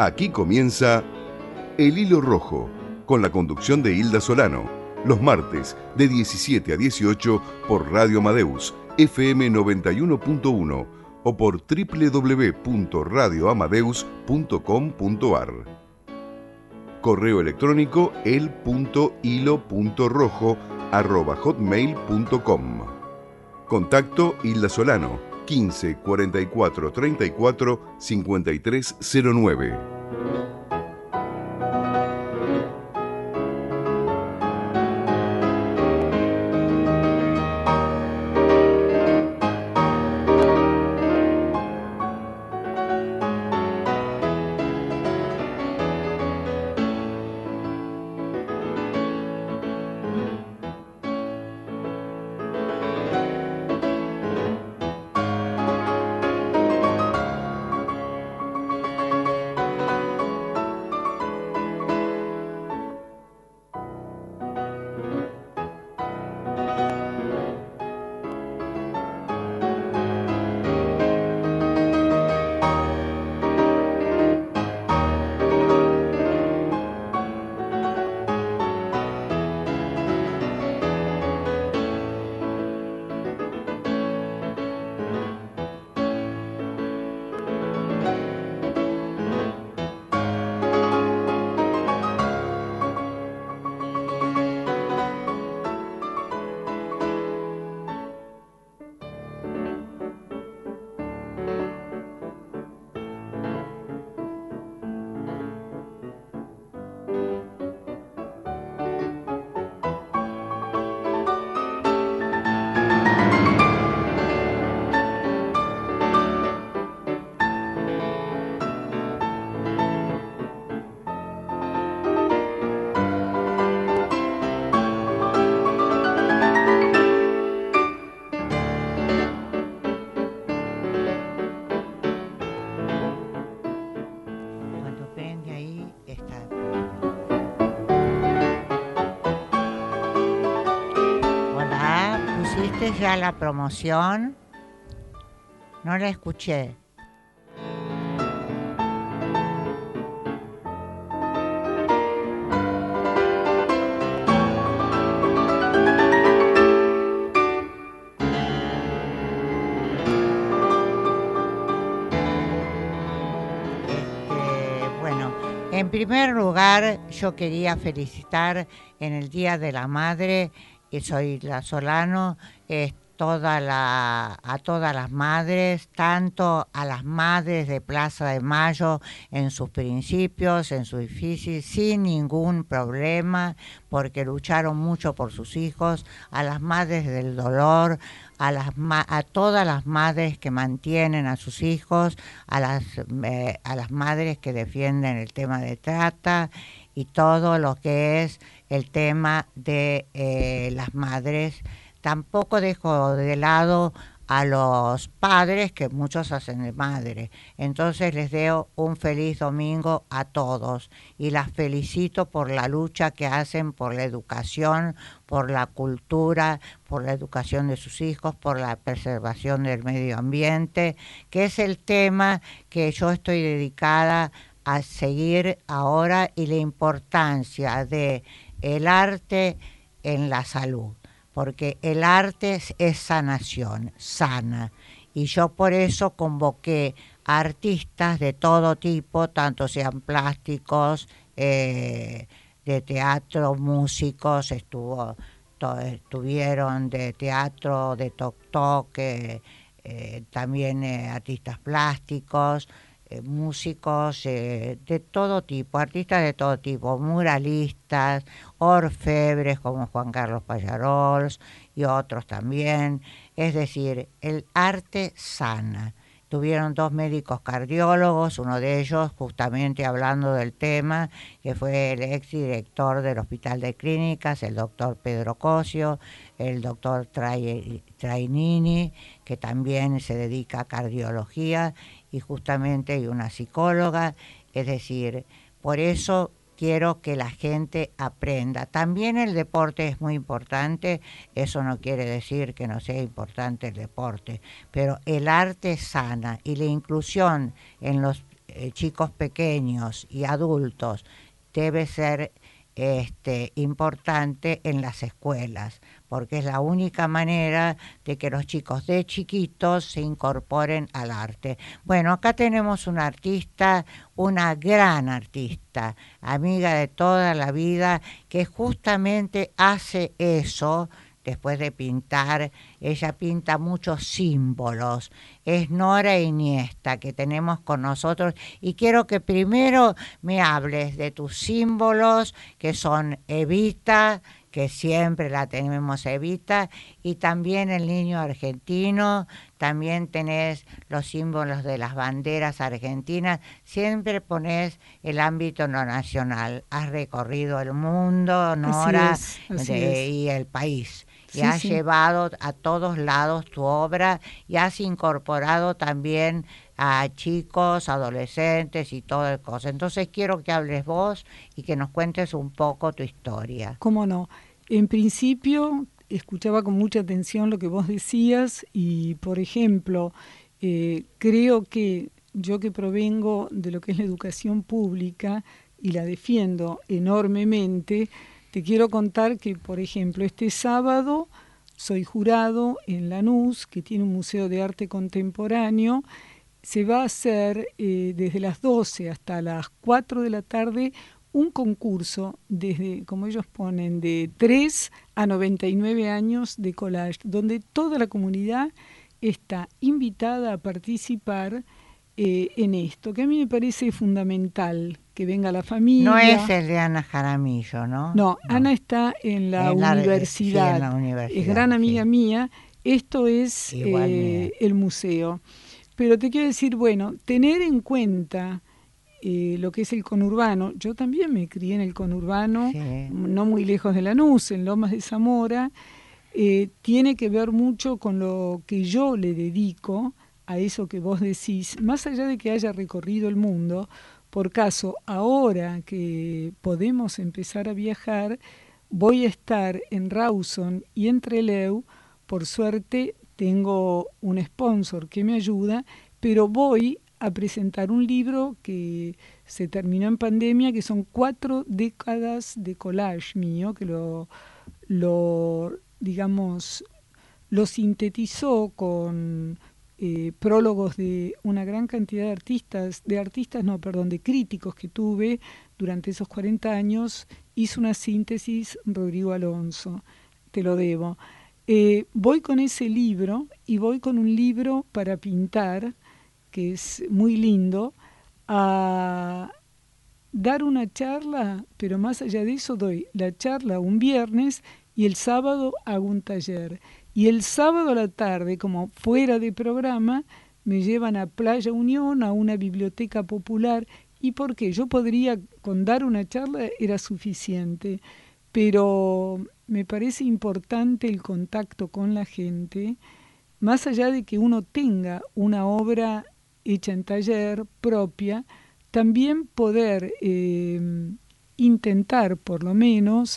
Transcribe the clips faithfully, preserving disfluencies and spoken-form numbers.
Aquí comienza El Hilo Rojo, con la conducción de Hilda Solano, los martes de diecisiete a dieciocho por Radio Amadeus, F M noventa y uno punto uno o por doble u doble u doble u punto radio amadeus punto com punto a r. Correo electrónico el punto hilo punto rojo arroba hotmail punto com. Contacto Hilda Solano, quince cuarenta y cuatro treinta y cuatro cincuenta y tres cero nueve. Ya la promoción, no la escuché. Este, bueno, en primer lugar, yo quería felicitar en el Día de la Madre, y soy la Solano, eh, toda la, a todas las madres, tanto a las madres de Plaza de Mayo en sus principios, en su difícil, sin ningún problema, porque lucharon mucho por sus hijos, a las madres del dolor, a, las, a todas las madres que mantienen a sus hijos, a las, eh, a las madres que defienden el tema de trata y todo lo que es el tema de eh, las madres. Tampoco dejo de lado a los padres, que muchos hacen de madre. Entonces les deseo un feliz domingo a todos y las felicito por la lucha que hacen por la educación, por la cultura, por la educación de sus hijos, por la preservación del medio ambiente, que es el tema que yo estoy dedicada a seguir ahora, y la importancia de el arte en la salud, porque el arte es, es sanación, sana, y yo por eso convoqué a artistas de todo tipo, tanto sean plásticos, eh, de teatro, músicos, estuvo, to, estuvieron de teatro, de toc toc, eh, eh, también eh, artistas plásticos, Eh, músicos eh, de todo tipo, artistas de todo tipo, muralistas, orfebres como Juan Carlos Pallarols y otros también. Es decir, el arte sana. Tuvieron dos médicos cardiólogos, uno de ellos justamente hablando del tema, que fue el exdirector del Hospital de Clínicas, el doctor Pedro Cosio, el doctor Trai, Trainini, que también se dedica a cardiología, y justamente hay una psicóloga. Es decir, por eso quiero que la gente aprenda. También el deporte es muy importante, eso no quiere decir que no sea importante el deporte, pero el arte sana y la inclusión en los eh, chicos pequeños y adultos debe ser este, importante en las escuelas, porque es la única manera de que los chicos de chiquitos se incorporen al arte. Bueno, acá tenemos una artista, una gran artista, amiga de toda la vida, que justamente hace eso. Después de pintar, ella pinta muchos símbolos. Es Nora Iniesta, que tenemos con nosotros. Y quiero que primero me hables de tus símbolos, que son Evita, que siempre la tenemos Evita, y también el niño argentino. También tenés los símbolos de las banderas argentinas. Siempre ponés el ámbito no nacional. Has recorrido el mundo, Nora, Así es, así de, es. y el país. Y Sí, has sí. llevado a todos lados tu obra y has incorporado también a chicos, adolescentes y todo el cosa. Entonces quiero que hables vos y que nos cuentes un poco tu historia. ¿Cómo no? En principio, escuchaba con mucha atención lo que vos decías y, por ejemplo, eh, creo que yo que provengo de lo que es la educación pública y la defiendo enormemente, te quiero contar que, por ejemplo, este sábado soy jurado en Lanús, que tiene un museo de arte contemporáneo. Se va a hacer eh, desde las doce hasta las cuatro de la tarde un concurso, desde, como ellos ponen, de tres a noventa y nueve años de collage, donde toda la comunidad está invitada a participar eh, en esto, que a mí me parece fundamental, que venga la familia. No es el de Ana Jaramillo, ¿no? No, No. Ana está en la, En la- universidad, sí, en la universidad, es gran amiga sí. mía. Esto es Igual eh, mía. el museo. Pero te quiero decir, bueno, tener en cuenta eh, lo que es el conurbano. Yo también me crié en el conurbano, Sí. no muy lejos de Lanús, en Lomas de Zamora. Eh, tiene que ver mucho con lo que yo le dedico a eso que vos decís, más allá de que haya recorrido el mundo. Por caso, ahora que podemos empezar a viajar, voy a estar en Rawson y en Trelew. Por suerte tengo un sponsor que me ayuda, pero voy a presentar un libro que se terminó en pandemia, que son cuatro décadas de collage mío, que lo, lo digamos, lo sintetizó con eh, prólogos de una gran cantidad de artistas, de artistas, no, perdón, de críticos que tuve durante esos cuarenta años. Hizo una síntesis Rodrigo Alonso, te lo debo. Eh, voy con ese libro y voy con un libro para pintar, que es muy lindo, a dar una charla, pero más allá de eso doy la charla un viernes y el sábado hago un taller. Y el sábado a la tarde, como fuera de programa, me llevan a Playa Unión, a una biblioteca popular. ¿Y por qué? Yo podría, con dar una charla era suficiente, pero me parece importante el contacto con la gente, más allá de que uno tenga una obra hecha en taller propia, también poder eh, intentar por lo menos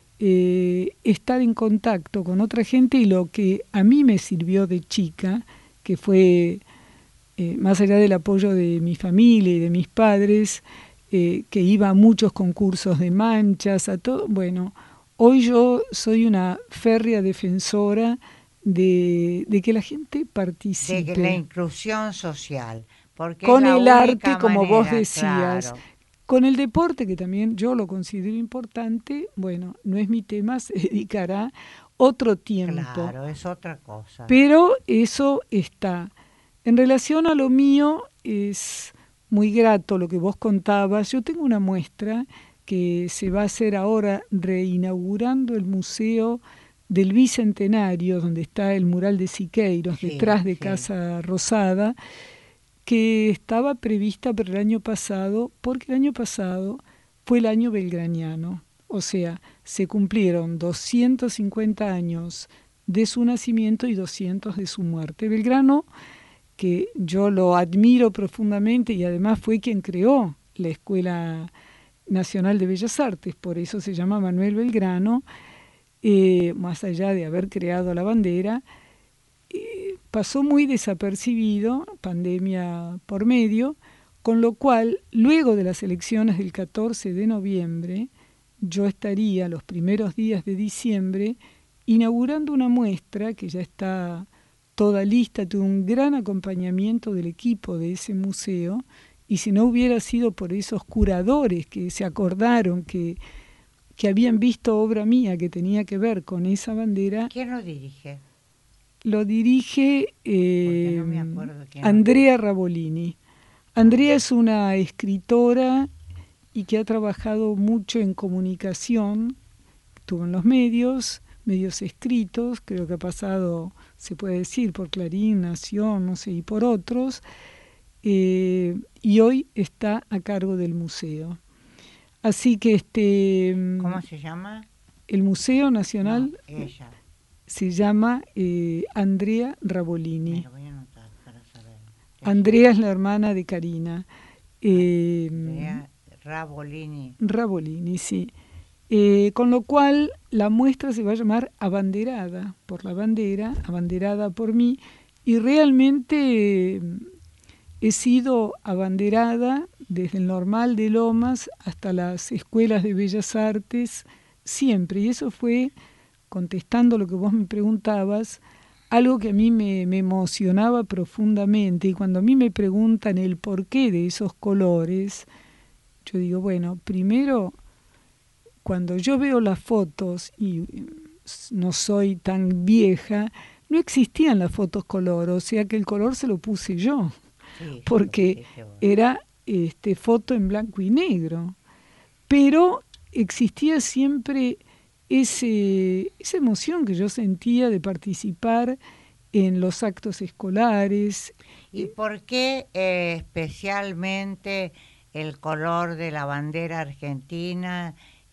eh, estar en contacto con otra gente. Y lo que a mí me sirvió de chica, que fue eh, más allá del apoyo de mi familia y de mis padres, eh, que iba a muchos concursos de manchas, a todo, bueno, hoy yo soy una férrea defensora de, de que la gente participe. De que la inclusión social. Porque Con es la el única arte, como manera, vos decías, claro. con el deporte, que también yo lo considero importante. Bueno, no es mi tema, se dedicará otro tiempo. Claro, es otra cosa. Pero eso está. En relación a lo mío, es muy grato lo que vos contabas. Yo tengo una muestra que se va a hacer ahora reinaugurando el Museo del Bicentenario, donde está el mural de Siqueiros, Sí, detrás de sí. Casa Rosada, que estaba prevista para el año pasado, porque el año pasado fue el año belgraniano. O sea, se cumplieron doscientos cincuenta años de su nacimiento y doscientos de su muerte. Belgrano, que yo lo admiro profundamente y además fue quien creó la Escuela Nacional de Bellas Artes, por eso se llama Manuel Belgrano, eh, más allá de haber creado la bandera. Eh, pasó muy desapercibido, pandemia por medio, Con lo cual, luego de las elecciones del catorce de noviembre, yo estaría los primeros días de diciembre inaugurando una muestra que ya está toda lista, tuve un gran acompañamiento del equipo de ese museo, y si no hubiera sido por esos curadores que se acordaron que, que habían visto obra mía que tenía que ver con esa bandera. ¿Quién lo dirige? Lo dirige eh, no me acuerdo quién Andrea Rabolini. Andrea es una escritora y que ha trabajado mucho en comunicación, estuvo en los medios, medios escritos, creo que ha pasado, se puede decir, por Clarín, Nación, no sé, y por otros, eh, y hoy está a cargo del museo. Así que este... ¿Cómo se llama? El Museo Nacional no, ella. se llama eh, Andrea Rabolini. Me lo voy a anotar para saber. Andrea es la hermana de Karina. Eh, Andrea Rabolini. Rabolini, sí. Eh, con lo cual la muestra se va a llamar Abanderada, por la bandera, abanderada por mí, y realmente eh, he sido abanderada desde el Normal de Lomas hasta las escuelas de Bellas Artes, siempre, y eso fue, contestando lo que vos me preguntabas, algo que a mí me, me emocionaba profundamente, y cuando a mí me preguntan el porqué de esos colores, yo digo, bueno, primero, cuando yo veo las fotos, y no soy tan vieja, no existían las fotos color, o sea que el color se lo puse yo, sí, porque sí, era este, foto en blanco y negro, pero existía siempre ese, esa emoción que yo sentía de participar en los actos escolares. ¿Y por qué eh, especialmente el color de la bandera argentina,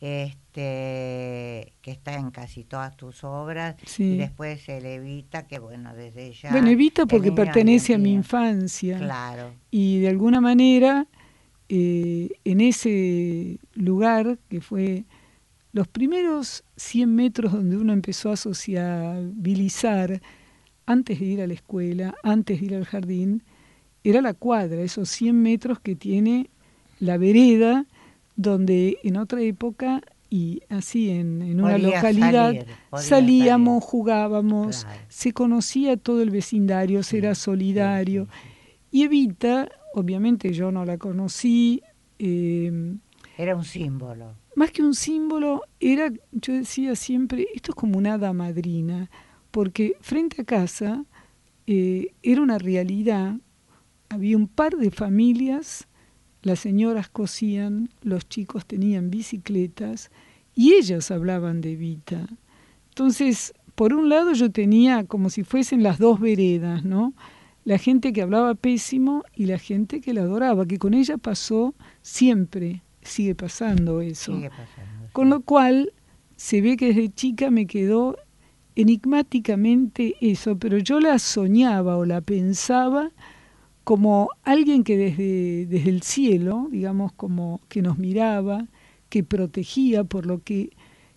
este, que está en casi todas tus obras, sí. Y después el Evita, que bueno, desde ya... Bueno, Evita porque pertenece a mi infancia. Claro. Y de alguna manera, eh, en ese lugar, que fue los primeros cien metros donde uno empezó a sociabilizar, antes de ir a la escuela, antes de ir al jardín, era la cuadra, esos cien metros que tiene la vereda, donde en otra época y así en, en una podía localidad salir, salíamos, salir. jugábamos, claro. Se conocía todo el vecindario, sí, se era solidario. Sí, sí, sí. Y Evita, obviamente yo no la conocí. Eh, era un símbolo. Más que un símbolo, era, yo decía siempre, esto es como una hada madrina, porque frente a casa eh, era una realidad, había un par de familias, las señoras cosían, los chicos tenían bicicletas y ellas hablaban de Evita. Entonces, por un lado yo tenía como si fuesen las dos veredas, ¿no? La gente que hablaba pésimo y la gente que la adoraba, que con ella pasó siempre, sigue pasando eso. Sigue pasando, sí. Con lo cual, se ve que desde chica me quedó enigmáticamente eso, pero yo la soñaba o la pensaba como alguien que desde, desde el cielo, digamos, como que nos miraba, que protegía, por lo que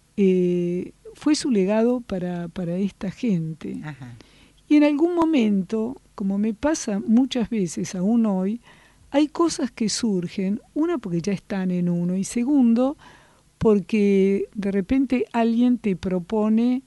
eh, fue su legado para, para esta gente. Ajá. Y en algún momento, como me pasa muchas veces aún hoy, hay cosas que surgen, una porque ya están en uno, y segundo, porque de repente alguien te propone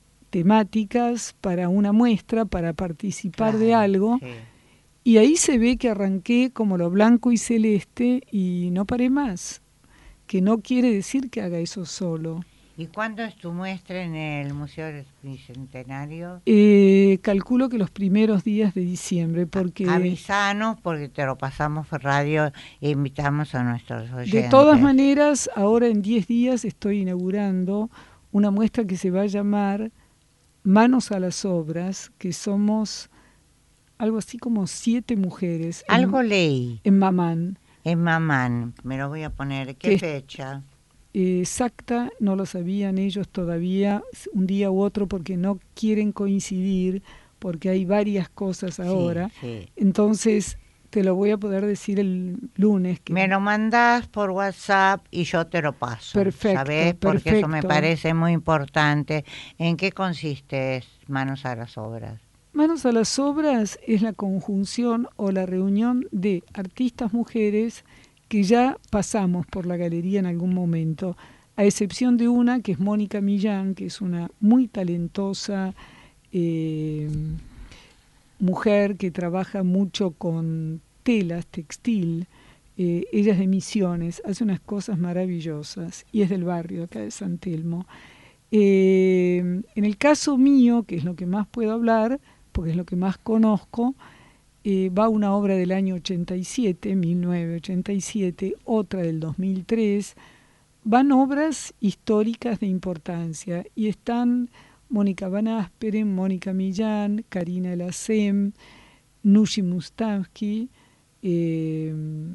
temáticas para una muestra, para participar, claro, de algo, sí. Y ahí se ve que arranqué como lo blanco y celeste y no paré más, que no quiere decir que haga eso solo. ¿Y cuándo es tu muestra en el Museo del Bicentenario? Eh, calculo que los primeros días de diciembre, porque... Avisanos, porque te lo pasamos por radio e invitamos a nuestros oyentes. De todas maneras, ahora en diez días estoy inaugurando una muestra que se va a llamar Manos a las Obras, que somos algo así como siete mujeres. Algo en, leí. En Mamán. En Mamán, me lo voy a poner. ¿Qué que, fecha? Exacta, no lo sabían ellos todavía, un día u otro, porque no quieren coincidir, porque hay varias cosas ahora. Sí, sí. Entonces, te lo voy a poder decir el lunes. Que... Me lo mandás por WhatsApp y yo te lo paso. Perfecto, ¿sabés? Porque perfecto. Eso me parece muy importante. ¿En qué consiste Manos a las Obras? Manos a las obras es la conjunción o la reunión de artistas mujeres que ya pasamos por la galería en algún momento, a excepción de una que es Mónica Millán, que es una muy talentosa eh, mujer que trabaja mucho con telas, textil. Eh, ella es de Misiones, hace unas cosas maravillosas y es del barrio acá de San Telmo. Eh, en el caso mío, que es lo que más puedo hablar, porque es lo que más conozco, eh, va una obra del año ochenta y siete, mil novecientos ochenta y siete, otra del dos mil tres, van obras históricas de importancia y están Mónica Van Asperen, Mónica Millán, Karina Elacem, Nushi Mustavsky, eh,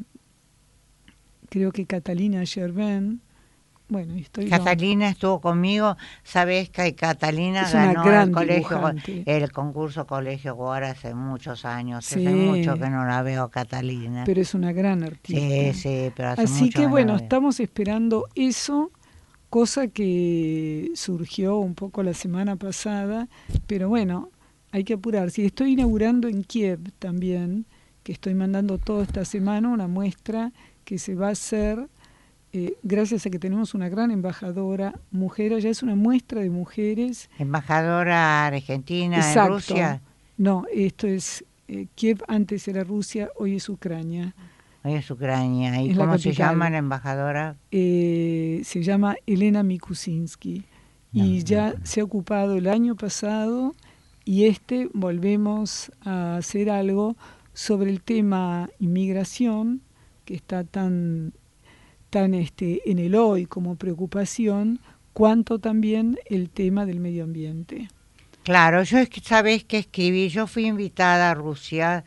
creo que Catalina Gervin. Bueno, estoy Catalina yo. Estuvo conmigo, sabes que Catalina es una ganó gran el colegio, dibujante. el concurso Colegio Guara hace muchos años, Sí, hace mucho que no la veo Catalina. Pero es una gran artista. Sí, sí, pero hace Así mucho que no bueno, la veo. Estamos esperando eso, cosa que surgió un poco la semana pasada, pero bueno, hay que apurarse. Estoy inaugurando en Kiev también, que estoy mandando toda esta semana una muestra que se va a hacer Eh, gracias a que tenemos una gran embajadora mujer, ya es una muestra de mujeres. Embajadora argentina. Exacto. En Rusia. No, esto es, eh, Kiev antes era Rusia, hoy es Ucrania. Hoy es Ucrania. ¿Y es cómo se llama la embajadora? Eh, se llama Elena Mikusinski. No, y ya no. se ha ocupado el año pasado y este volvemos a hacer algo sobre el tema inmigración, que está tan... tan este, en el hoy como preocupación, cuanto también el tema del medio ambiente. Claro, yo es que sabés que escribí, yo fui invitada a Rusia,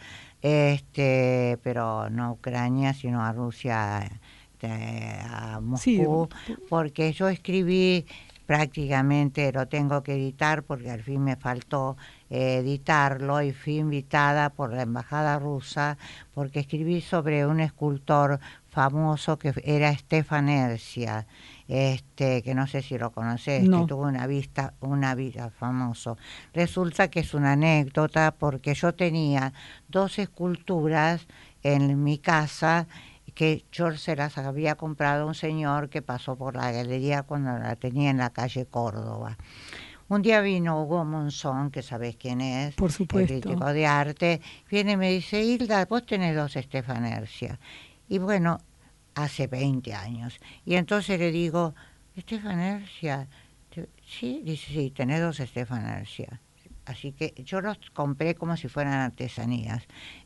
este, pero no a Ucrania, sino a Rusia, este, a Moscú, sí, porque yo escribí prácticamente, lo tengo que editar porque al fin me faltó eh, editarlo, y fui invitada por la embajada rusa porque escribí sobre un escultor famoso que era Stefan Ercia, este, que no sé si lo conoces, no. que tuvo una vista, una vida famoso. Resulta que es una anécdota porque yo tenía dos esculturas en mi casa que yo se las había comprado un señor que pasó por la galería cuando la tenía en la calle Córdoba. Un día vino Hugo Monzón, que sabés quién es, por supuesto, el crítico de arte, viene y me dice, Hilda, vos tenés dos Stefan Ercia. Y bueno, hace veinte años. Y entonces le digo, Stefan Ercia, sí, dice, sí, tenés dos Stefan Ercia. Así que yo los compré como si fueran artesanías.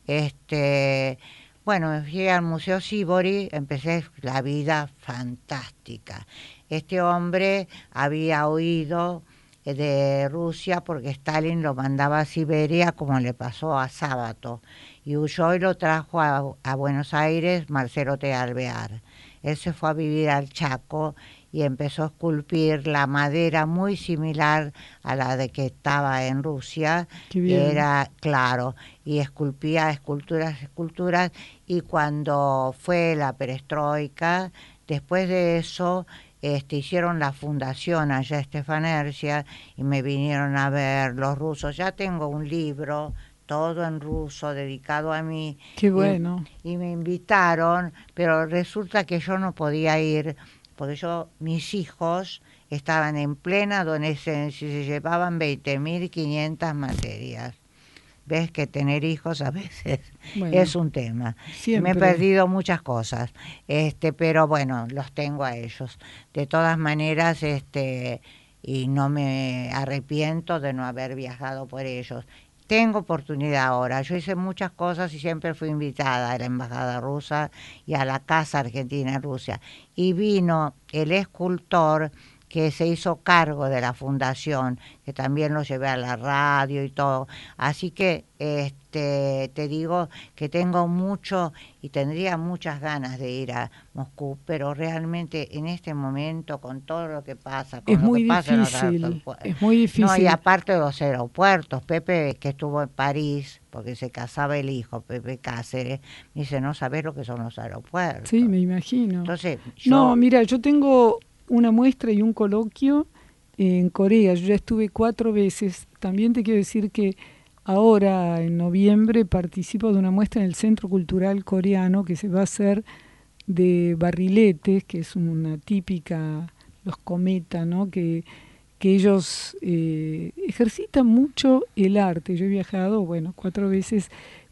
Este... Bueno, fui al Museo Sibori, empecé la vida fantástica. Este hombre había huido de Rusia porque Stalin lo mandaba a Siberia, como le pasó a Sábato, y huyó y lo trajo a, a Buenos Aires Marcelo T. Alvear. Él se fue a vivir al Chaco y empezó a esculpir la madera muy similar a la de que estaba en Rusia, que era claro, y esculpía esculturas, esculturas, y cuando fue la perestroika, después de eso, este, hicieron la fundación allá Stefan Ercia, y me vinieron a ver los rusos. Ya tengo un libro, todo en ruso, dedicado a mí. Qué bueno. Y, y me invitaron, pero resulta que yo no podía ir, porque yo, mis hijos estaban en plena adolescencia y se llevaban veinte mil quinientas materias. Ves que tener hijos a veces bueno, es un tema. Siempre. Me he perdido muchas cosas, este, pero bueno, los tengo a ellos. De todas maneras, este, y no me arrepiento de no haber viajado por ellos. Tengo oportunidad ahora. Yo hice muchas cosas y siempre fui invitada a la embajada rusa y a la Casa Argentina en Rusia. Y vino el escultor que se hizo cargo de la fundación, que también lo llevé a la radio y todo. Así que este, te digo que tengo mucho y tendría muchas ganas de ir a Moscú, pero realmente en este momento, con todo lo que pasa, con es lo muy que pasa difícil, en los aeropuertos, es muy difícil. No, y aparte de los aeropuertos, Pepe, que estuvo en París, porque se casaba el hijo, Pepe Cáceres, me dice, no sabés lo que son los aeropuertos. Sí, me imagino. Entonces, yo... No, mira, yo tengo una muestra y un coloquio en Corea. Yo ya estuve cuatro veces. También te quiero decir que ahora en noviembre participo de una muestra en el Centro Cultural Coreano que se va a hacer de barriletes, que es una típica, los cometa, ¿no? que, que ellos eh, ejercitan mucho el arte. Yo he viajado, bueno, cuatro veces,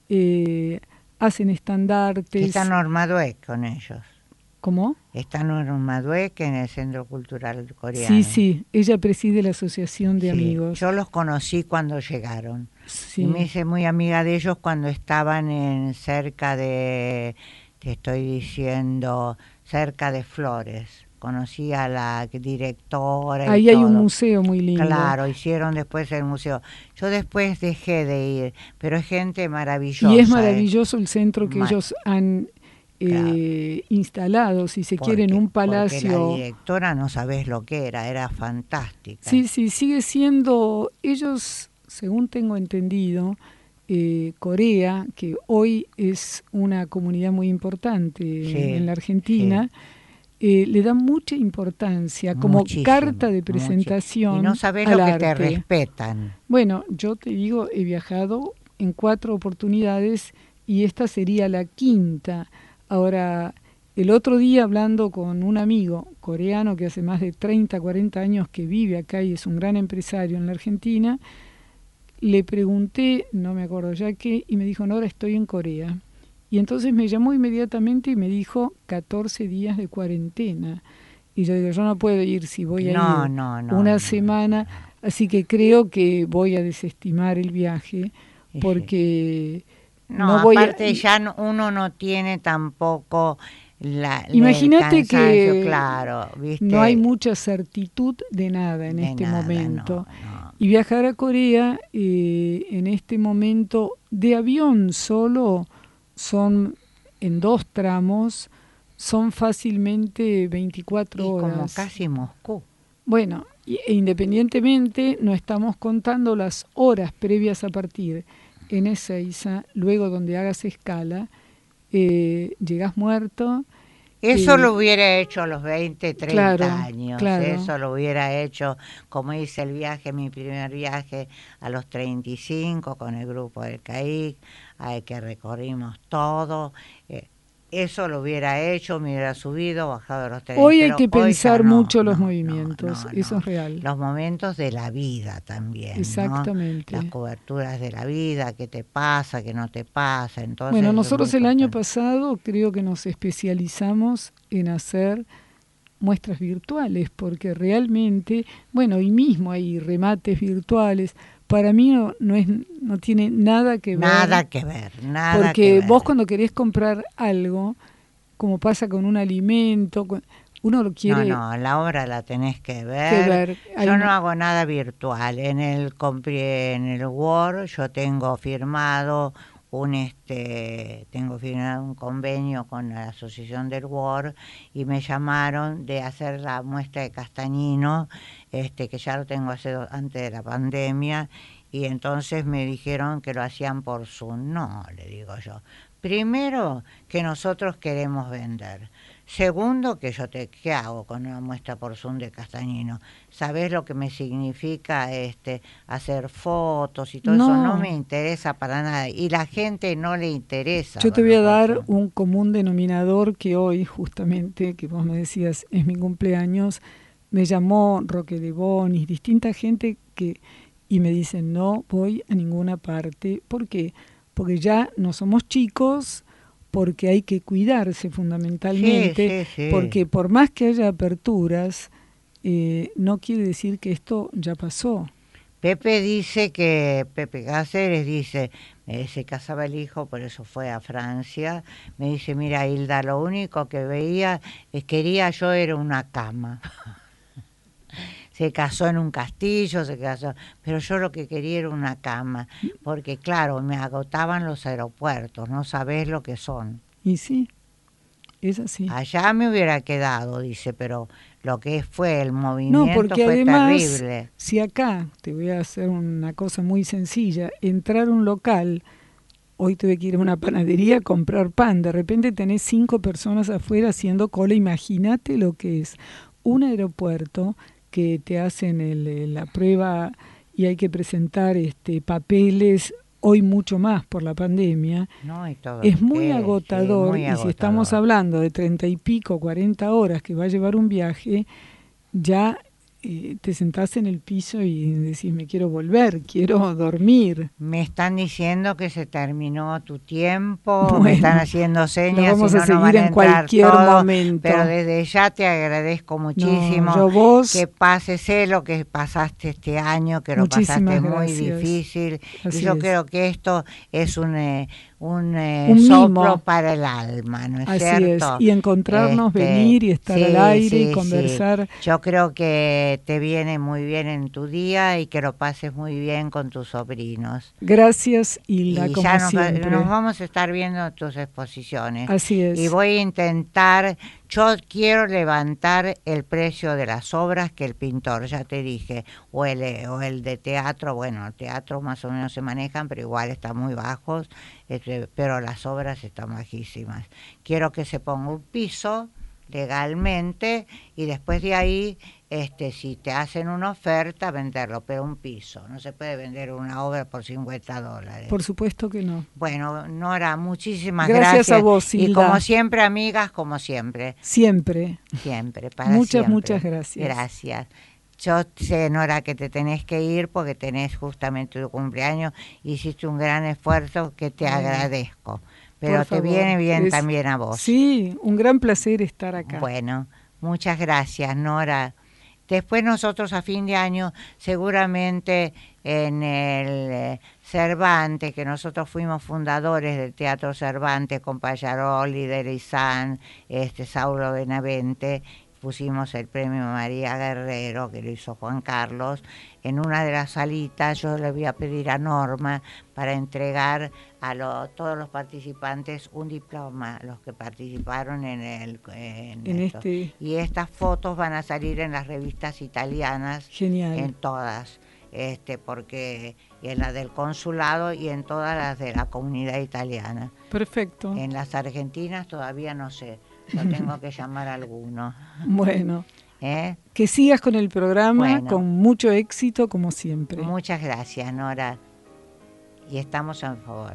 eh, hacen estandartes. Está Norma Dueck con ellos. ¿Cómo? Está Norma Dueck en el Centro Cultural Coreano. Sí, sí, ella preside la Asociación de sí, Amigos. Yo los conocí cuando llegaron. Sí. Y me hice muy amiga de ellos cuando estaban en cerca de, te estoy diciendo, cerca de Flores. Conocí a la directora. Ahí y hay todo. un museo muy lindo. Claro, hicieron después el museo. Yo después dejé de ir, pero es gente maravillosa. Y es maravilloso eh. el centro que Ma ellos han eh, claro. instalado, si se porque, quiere, en un palacio. Porque la directora no sabés lo que era, era fantástica. Sí, sí, sigue siendo, ellos, según tengo entendido, eh, Corea, que hoy es una comunidad muy importante sí, en la Argentina, sí. Eh, le dan mucha importancia como Muchísimo, carta de presentación. Y no sabés al lo que arte. Te respetan. Bueno, yo te digo, he viajado en cuatro oportunidades y esta sería la quinta. Ahora, el otro día hablando con un amigo coreano que hace más de treinta, cuarenta años que vive acá y es un gran empresario en la Argentina, le pregunté, no me acuerdo ya qué, y me dijo, no, ahora estoy en Corea. Y entonces me llamó inmediatamente y me dijo catorce días de cuarentena. Y yo digo, yo no puedo ir si voy a no, ir no, no, una no, semana, no. así que creo que voy a desestimar el viaje porque no, no voy aparte a... ya uno no tiene tampoco la, Imagínate que claro, ¿viste? No hay mucha certitud de nada en de este nada, momento. No, no. Y viajar a Corea eh, en este momento de avión solo son en dos tramos, son fácilmente veinticuatro y horas. Como casi Moscú. Bueno, e independientemente no estamos contando las horas previas a partir en Ezeiza, luego donde hagas escala, eh, llegás muerto. Eso eh, lo hubiera hecho a los veinte, treinta claro, años, claro. Eso lo hubiera hecho, como hice el viaje, mi primer viaje a los treinta y cinco con el grupo del C A I C, que recorrimos todo. Eh, eso lo hubiera hecho, me hubiera subido, bajado a los treinta. Hoy hay que pensar no, mucho los no, movimientos, no, no, eso no. es real. Los momentos de la vida también, exactamente. ¿no? Las coberturas de la vida, qué te pasa, qué no te pasa. Entonces, bueno, nosotros el importante. año pasado creo que nos especializamos en hacer muestras virtuales, porque realmente, bueno, hoy mismo hay remates virtuales. Para mí no, no, es, no tiene nada que ver. Nada que ver, nada porque que ver. vos cuando querés comprar algo, como pasa con un alimento, uno lo quiere... No, no, la obra la tenés que ver. Que ver. Yo una... no hago nada virtual. En el, en el Word yo tengo firmado un este tengo firmado un convenio con la Asociación del Word y me llamaron de hacer la muestra de Castañino, este que ya lo tengo hace antes de la pandemia, y entonces me dijeron que lo hacían por Zoom. No, le digo yo. Primero, que nosotros queremos vender. Segundo, que yo te, ¿qué hago con una muestra por Zoom de Castañino? ¿Sabés lo que me significa este hacer fotos y todo no. eso? No me interesa para nada. Y la gente no le interesa. Yo te voy a dar un común denominador que hoy, justamente, que vos me decías, es mi cumpleaños, me llamó Roque de Bonis, distinta gente que, y me dicen, no voy a ninguna parte. ¿Por qué? Porque ya no somos chicos, porque hay que cuidarse fundamentalmente, sí, sí, sí. porque por más que haya aperturas, eh, no quiere decir que esto ya pasó. Pepe dice que, Pepe Cáceres dice, eh, se casaba el hijo, por eso fue a Francia, me dice, mira Hilda, lo único que veía, es quería yo era una cama. Se casó en un castillo, se casó, pero yo lo que quería era una cama, porque claro, me agotaban los aeropuertos, no sabés lo que son. Y sí, es así. Allá me hubiera quedado, dice, pero lo que fue el movimiento no, porque fue además, terrible. Si acá, te voy a hacer una cosa muy sencilla, entrar a un local, hoy tuve que ir a una panadería a comprar pan, de repente tenés cinco personas afuera haciendo cola, imagínate lo que es un aeropuerto que te hacen el, la prueba y hay que presentar este, papeles, hoy mucho más por la pandemia, no, y todo es muy que, agotador, sí, muy y agotador. si estamos hablando de treinta y pico, cuarenta horas que va a llevar un viaje, ya eh, te sentás en el piso y decís, me quiero volver, quiero dormir. Me están diciendo que se terminó tu tiempo, Bueno, me están haciendo señas, lo vamos si no, a seguir no van a en entrar cualquier todos, momento. pero desde ya te agradezco muchísimo no, yo vos, que pases, sé lo que pasaste este año, que lo pasaste muy difícil, Así y yo es. creo que esto es un, eh, un, eh, un soplo mimo para el alma, ¿no es Así cierto? es, y encontrarnos, este, venir y estar sí, al aire sí, y conversar. Sí. Yo creo que te viene muy bien en tu día y que lo pases muy bien con tus sobrinos. Gracias, Hilda, y como ya nos, siempre. nos vamos a estar viendo tus exposiciones. Así es. Y voy a intentar, yo quiero levantar el precio de las obras que el pintor, ya te dije, o el, o el de teatro, bueno, el teatro más o menos se manejan, pero igual están muy bajos, este, pero las obras están bajísimas. Quiero que se ponga un piso legalmente y después de ahí, este, si te hacen una oferta, venderlo, pero un piso. No se puede vender una obra por cincuenta dólares. Por supuesto que no. Bueno, Nora, muchísimas gracias. Gracias a vos, Hilda. Y como siempre, amigas, como siempre. Siempre. Siempre, para muchas, siempre. Muchas gracias. Gracias. Yo sé, Nora, que te tenés que ir porque tenés justamente tu cumpleaños. Hiciste un gran esfuerzo que te bueno, agradezco. Pero te viene bien es, también a vos. Sí, un gran placer estar acá. Bueno, muchas gracias, Nora. Después nosotros a fin de año, seguramente en el eh, Cervantes, que nosotros fuimos fundadores del Teatro Cervantes con Payaroli, Derizán, este, Saulo Benavente, pusimos el premio María Guerrero, que lo hizo Juan Carlos, en una de las salitas. Yo le voy a pedir a Norma para entregar a lo, todos los participantes un diploma, los que participaron en el en en esto. Este... Y estas fotos van a salir en las revistas italianas. Genial. En todas, este, porque en la del consulado y en todas las de la comunidad italiana. Perfecto. En las argentinas todavía no sé. Yo tengo que llamar a alguno. Bueno, ¿Eh? que sigas con el programa, bueno, con mucho éxito como siempre. Muchas gracias, Nora. Y estamos a favor.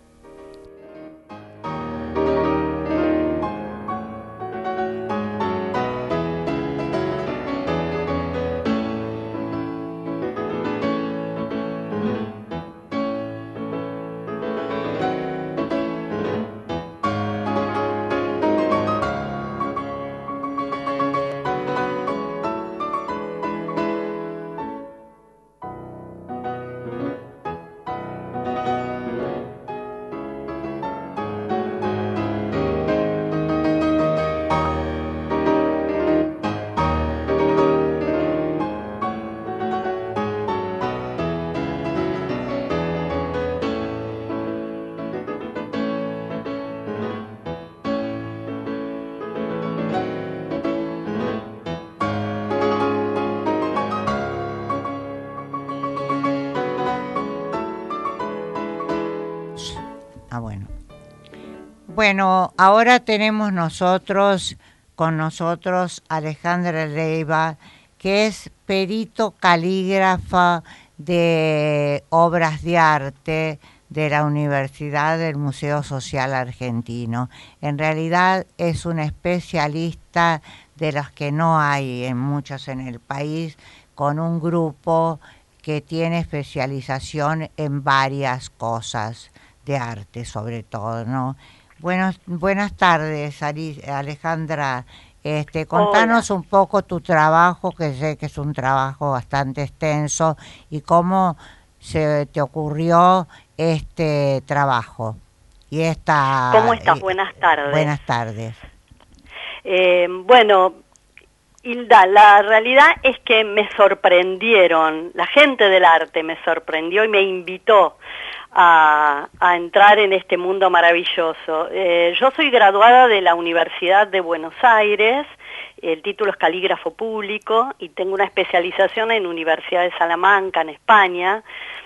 Bueno, ahora tenemos nosotros, con nosotros, Alejandra Leiva, que es perito calígrafa de obras de arte de la Universidad del Museo Social Argentino. En realidad es una especialista de los que no hay en muchos en el país, con un grupo que tiene especialización en varias cosas de arte, sobre todo, ¿no? Buenos, buenas tardes, Alejandra. Este, contanos Hola. un poco tu trabajo, que sé que es un trabajo bastante extenso, y cómo se te ocurrió este trabajo. Y esta, ¿Cómo estás? Buenas tardes. Buenas tardes. Eh, bueno, Hilda, la realidad es que me sorprendieron, la gente del arte me sorprendió y me invitó A, a entrar en este mundo maravilloso. Eh, yo soy graduada de la Universidad de Buenos Aires, el título es calígrafo público y tengo una especialización en Universidad de Salamanca, en España.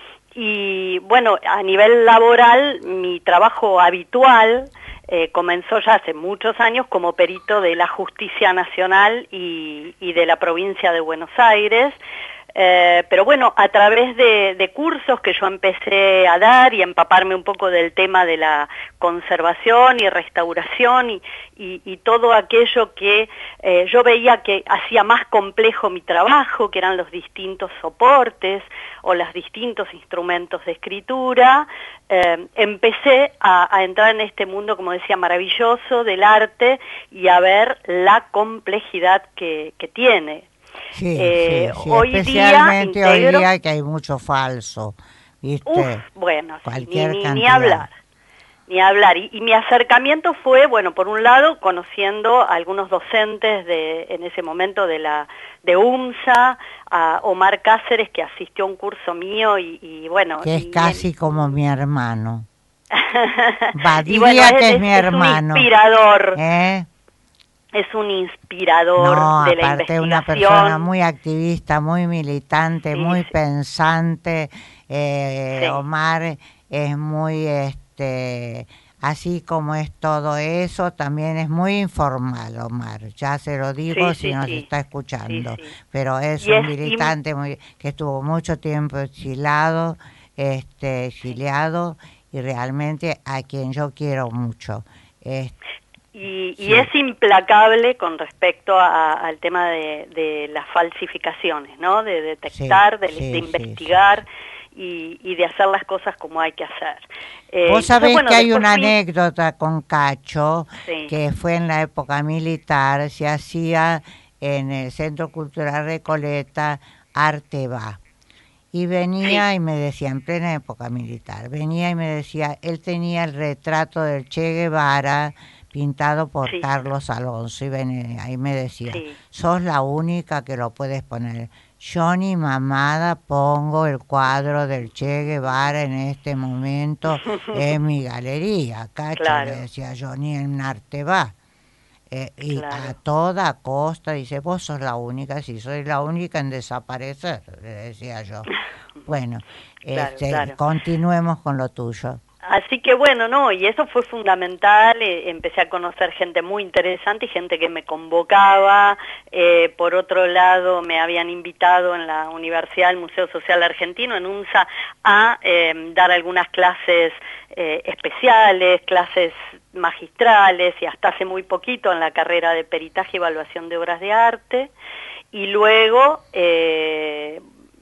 Y bueno, a nivel laboral, mi trabajo habitual eh, comenzó ya hace muchos años como perito de la Justicia Nacional y, y de la provincia de Buenos Aires. Eh, pero bueno, a través de, de cursos que yo empecé a dar y empaparme un poco del tema de la conservación y restauración y, y, y todo aquello que eh, yo veía que hacía más complejo mi trabajo, que eran los distintos soportes o los distintos instrumentos de escritura, eh, empecé a, a entrar en este mundo, como decía, maravilloso del arte y a ver la complejidad que, que tiene. Sí, Eh, sí, sí. hoy Especialmente día integro... hoy día que hay mucho falso, ¿viste? Uf, bueno, Cualquier ni, ni, cantidad. ni hablar, ni hablar. Y, y mi acercamiento fue, bueno, por un lado, conociendo a algunos docentes de, en ese momento de la de UMSA, a Omar Cáceres, que asistió a un curso mío y, y bueno... Que es y, casi y, como mi hermano. Va, diría y bueno, es, que es, es mi es hermano. un inspirador. ¿Eh? Es un inspirador No, de la aparte investigación. una persona muy activista, muy militante, Sí, muy sí. pensante. Eh, Sí. Omar es muy, este, así como es todo eso, también es muy informal, Omar. Ya se lo digo Sí, si sí, nos sí. está escuchando. Sí, sí. Pero es Y un es im- militante muy, que estuvo mucho tiempo exilado, este, exiliado, y realmente a quien yo quiero mucho. Este, Y, y sí. es implacable con respecto a- al tema de, de las falsificaciones, ¿no? De detectar, Sí, de, sí, de sí, investigar y, y de hacer las cosas como hay que hacer. Eh, Vos entonces, sabés bueno, que hay después una fui- anécdota con Cacho, Sí. que fue en la época militar, se hacía en el Centro Cultural Recoleta, Arte Va. Y venía Sí. y me decía, en plena época militar, venía y me decía, él tenía el retrato del Che Guevara pintado por Sí. Carlos Alonso, y venía y me decía, Sí. sos la única que lo puedes poner. Yo ni mamada pongo el cuadro del Che Guevara en este momento en mi galería, Cacho, Claro. le decía yo, ni en Arte Va. Eh, y Claro. a toda costa, dice, vos sos la única, sí, soy la única en desaparecer, le decía yo. Bueno, Claro, este, claro. continuemos con lo tuyo. Así que bueno, no, y eso fue fundamental, eh, empecé a conocer gente muy interesante y gente que me convocaba, eh, por otro lado me habían invitado en la Universidad del Museo Social Argentino, en UNSA, a eh, dar algunas clases eh, especiales, clases magistrales y hasta hace muy poquito en la carrera de peritaje y evaluación de obras de arte, y luego... Eh,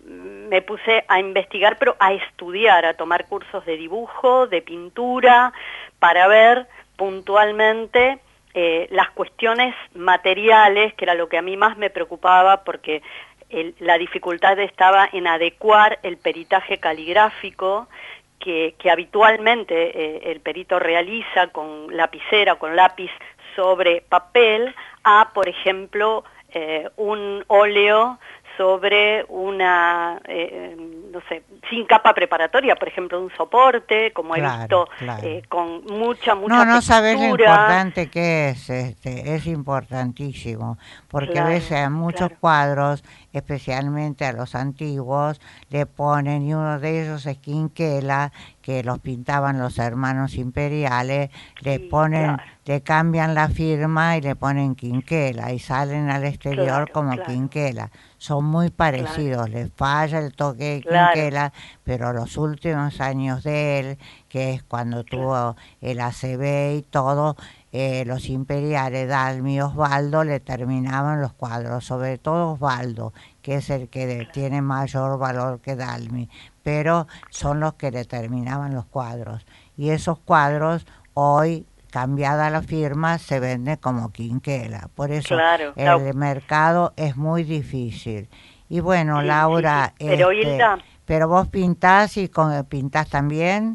me puse a investigar, pero a estudiar, a tomar cursos de dibujo, de pintura, para ver puntualmente eh, las cuestiones materiales, que era lo que a mí más me preocupaba, porque el, la dificultad estaba en adecuar el peritaje caligráfico que, que habitualmente eh, el perito realiza con lapicera, con lápiz sobre papel, a, por ejemplo, eh, un óleo sobre una, eh, no sé, sin capa preparatoria, por ejemplo, un soporte, como Claro, he visto, claro. eh, con mucha, mucha No, no sabes lo textura. importante que es, este, es importantísimo, porque Claro, ves a muchos claro. cuadros, especialmente a los antiguos, le ponen, y uno de ellos es Quinquela, que los pintaban los hermanos imperiales, le Sí, ponen, claro. le cambian la firma y le ponen Quinquela, y salen al exterior Claro, como claro. Quinquela. Son muy parecidos, les falla el toque de Claro. Quinquela, pero los últimos años de él, que es cuando tuvo el A C B y todo, eh, los imperiales, Dalmi y Osvaldo, le terminaban los cuadros, sobre todo Osvaldo, que es el que de, tiene mayor valor que Dalmi, pero son los que le terminaban los cuadros. Y esos cuadros hoy, cambiada la firma, se vende como Quinquela. Por eso Claro, el claro. mercado es muy difícil. Y bueno, Sí, Laura, sí, sí. Pero este, Hilda, pero vos pintás y con, pintás también.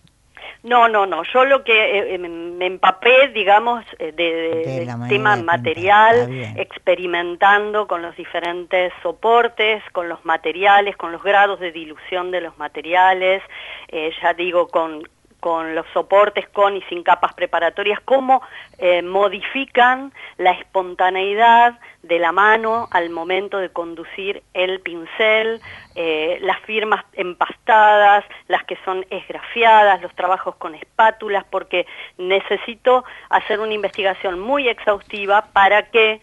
no, no, no, yo lo que eh, me empapé, digamos, eh, de, de, De del la manera tema de pintar, material, está bien. experimentando con los diferentes soportes, con los materiales, con los grados de dilución de los materiales, eh, ya digo, con, con los soportes con y sin capas preparatorias, cómo eh, modifican la espontaneidad de la mano al momento de conducir el pincel, eh, las firmas empastadas, las que son esgrafiadas, los trabajos con espátulas, porque necesito hacer una investigación muy exhaustiva para que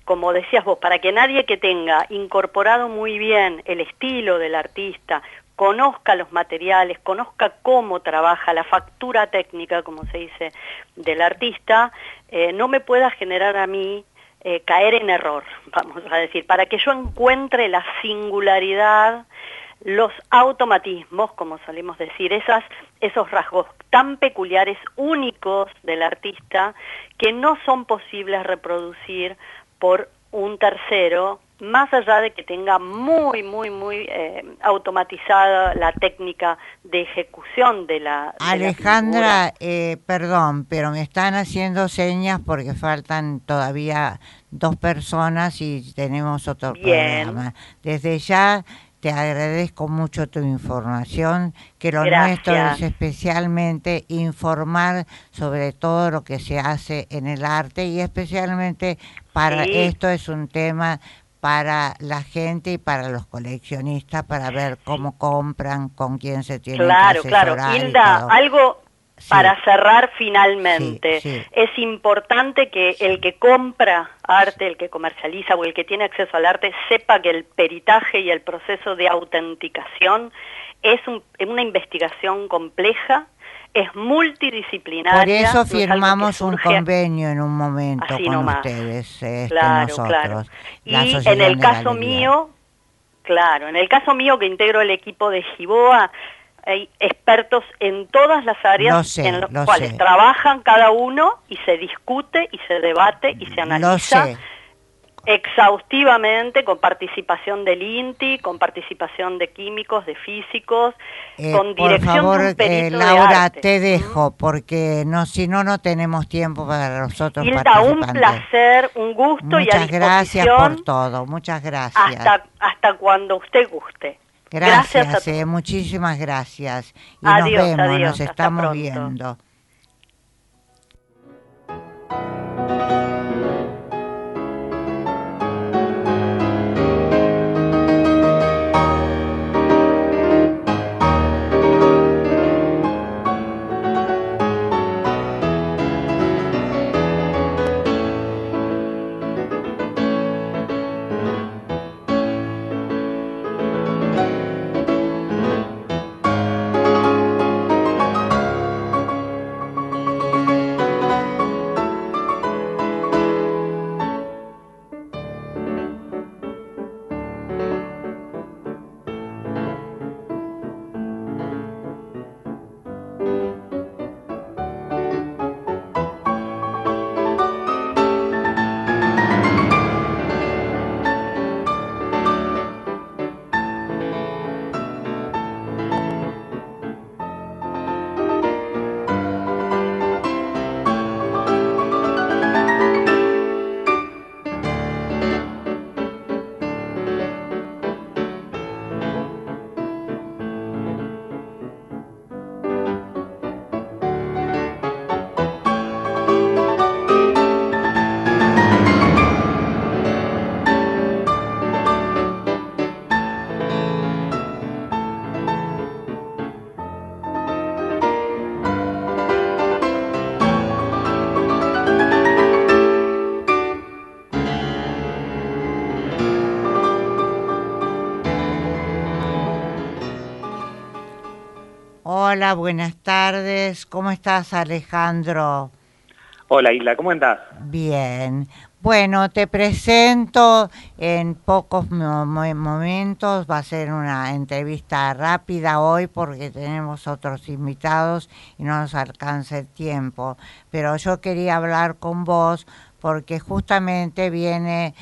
como decías vos, para que nadie que tenga incorporado muy bien el estilo del artista, conozca los materiales, conozca cómo trabaja la factura técnica, como se dice, del artista, eh, no me pueda generar a mí eh, caer en error, vamos a decir, para que yo encuentre la singularidad, los automatismos, como solemos decir, esas, esos rasgos tan peculiares, únicos del artista, que no son posibles reproducir por un tercero, más allá de que tenga muy, muy, muy eh, automatizada la técnica de ejecución de la de Alejandra, la eh, perdón, pero me están haciendo señas porque faltan todavía dos personas y tenemos otro Bien. programa. Desde ya te agradezco mucho tu información, que lo Gracias. nuestro es especialmente informar sobre todo lo que se hace en el arte y especialmente para Sí. esto es un tema para la gente y para los coleccionistas, para ver cómo compran, con quién se tienen Claro, que claro. asesorar y Hilda, todo. algo Sí. para cerrar finalmente. Sí, sí. Es importante que el que compra arte, el que comercializa o el que tiene acceso al arte, sepa que el peritaje y el proceso de autenticación es un- una investigación compleja, es multidisciplinaria. Por eso no es algo que firmamos un surge convenio en un momento así con nomás. ustedes, este, Claro, nosotros, claro. la Y en Asociación el de caso Galerías. mío, claro, en el caso mío que integro el equipo de Giboa, hay expertos en todas las áreas Lo sé, en las lo cuales sé. trabajan cada uno y se discute y se debate y se Lo analiza sé. exhaustivamente con participación del INTI, con participación de químicos, de físicos, Eh, con por dirección favor, de un eh, perito de Laura, arte. te ¿Mm? dejo, porque no, si no, no tenemos tiempo para los otros Hilda, un participantes. placer, un gusto y a Muchas gracias por disposición todo, muchas gracias. hasta, hasta cuando usted guste. Gracias, Gracias a eh, todos. muchísimas gracias. Y Adiós, nos vemos, adiós, nos hasta estamos pronto. viendo. Hola, buenas tardes. ¿Cómo estás, Alejandro? Hola Isla, ¿cómo andás? Bien. Bueno, te presento en pocos mo- mo- momentos. Va a ser una entrevista rápida hoy porque tenemos otros invitados y no nos alcanza el tiempo. Pero yo quería hablar con vos porque justamente viene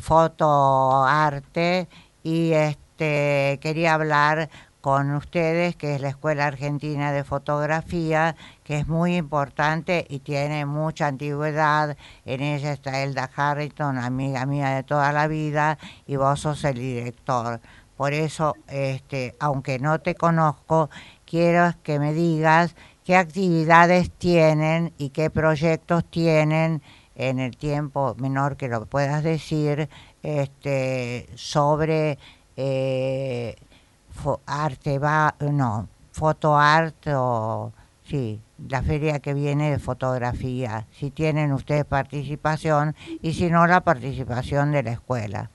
fotoarte y este quería hablar con ustedes, que es la Escuela Argentina de Fotografía, que es muy importante y tiene mucha antigüedad. En ella está Elda Harrington, amiga mía de toda la vida, y vos sos el director. Por eso, este, aunque no te conozco, quiero que me digas qué actividades tienen y qué proyectos tienen en el tiempo menor que lo puedas decir, este, sobre eh, fo- arte, va, no, foto art o Sí, la feria que viene de fotografía, si tienen ustedes participación y si no, la participación de la escuela.